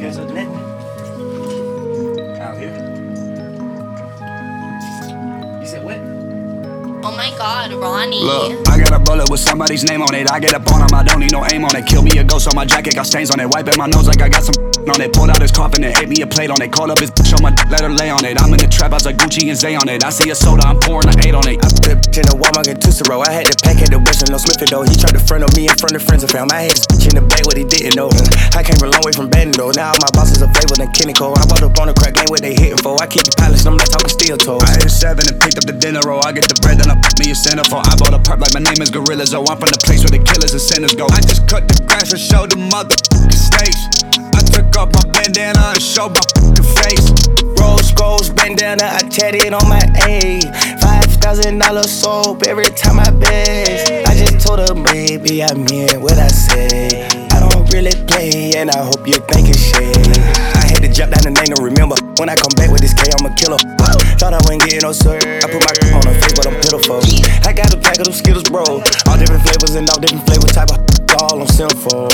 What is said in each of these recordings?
Because of nothing. Out here. You said what? Oh my god, Ronnie. Look, I got a bullet with somebody's name on it. I get up on him, I don't need no aim on it. Kill me a ghost on my jacket, got stains on it. Wiping my nose like I got some on it. Pulled out his coffin and ate me a plate on it. Called up his bitch on my let her lay on it. I'm in the trap, I was like Gucci and Zay on it. I see a soda, I'm pouring a 8 on it. I put that bitch in the Walmart and Tussero. I had to pack at the Western, no Smith though. He tried to front on me in front of friends and fam. I had this bitch in the bag, what he didn't know. I came a long way from Baton though. Now all my bosses are flavor than Kenny Cole. I bought up on the crack, ain't what they hitting for. I keep the palace and I'm not talking steel toe. I hit a 7 and picked up the dinner roll. I get the bread, then I put me a centerfold. I bought a perp like my name is Gorilla Zoe. I'm from the place where the killers and sinners go. I just cut the grass and showed the motherfucking stage. I took off my bandana and showed my fucking face. Rose goes bandana, I tatted on my A. $5,000 soap every time I best. I just told her, baby, I meant what I say. I don't really play, and I hope you're thinking shit. I had to jump down the name to remember. When I come back with this K, I'm a killer. Thought I wouldn't get no sir. I put my on her face, but I'm pitiful. I got a pack of them Skittles, bro. All different flavors and all different flavor type of all I'm sinful.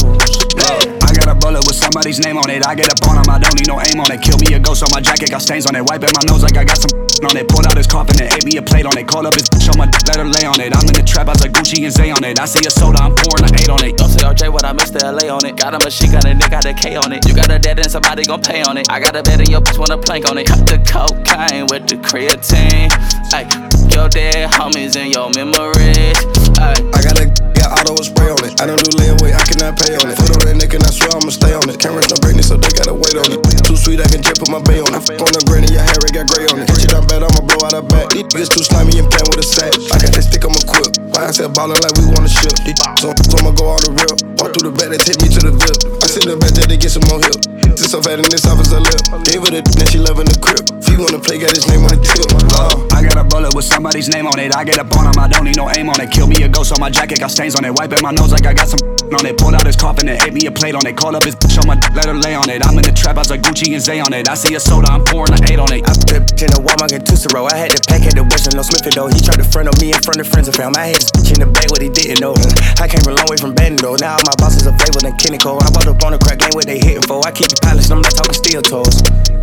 I got a bullet with somebody's name on it. I get up on him, I don't need no aim on it. Kill me a ghost on my jacket, got stains on it. Wiping my nose like I got some on it. Pulled out his coffin and ate me a plate on it. Called up his bitch on my let her lay on it. I'm in the trap, I was like Gucci and Zay on it. I see a soda, I'm pouring a 8 on it. Don't say RJ what I missed the LA on it. Got a machine gun and they got a K on it. You got a dead and somebody gon' pay on it. I got a bed and your bitch wanna plank on it. Cut the cocaine with the creatine. Ay, your dead homies in your memories. Ay. I got auto spray on it. I don't do layaway, I cannot pay on it. Foot on that neck and I swear I'ma stay on it. Cameras no break so they gotta wait on it. Too sweet, I can just put my bay on it. On the granny, your hair it got gray on it. Hit you down bad, I'ma blow out her back. These niggas too slimy and playing with a sack. I got that stick, I'ma quip. Why I said ballin' like we wanna ship. So I'ma go all the real. Walk through the back, they take me to the VIP. I send her back there to get some more help. This so fat in this office I lip. Gave her the then she loving the crib. If you wanna play, got his name on the tip. I got a bullet with somebody's name on it. I get up on him, I don't need no aim on it. Kill me a ghost on my jacket, got stains on it. Wiping my nose like I got some on it. Pulled out his coffin and ate me a plate on it. Called up his bitch on my let her lay on it. I'm in the trap, I was like Gucci and Zay on it. I see a soda, I'm pouring a 8 on it. I put that bitch in the Walmart and Tussero. I had to pack at the Western, no Smith though. He tried to front on me in front of friends and fam. I had this bitch in the bag, what he didn't know. I came a long way from Baton though. Now all my bosses are flavor than Kenny Cole. I bought up on the crack, ain't what they hitting for. I keep the palace and I'm not talking steel toes.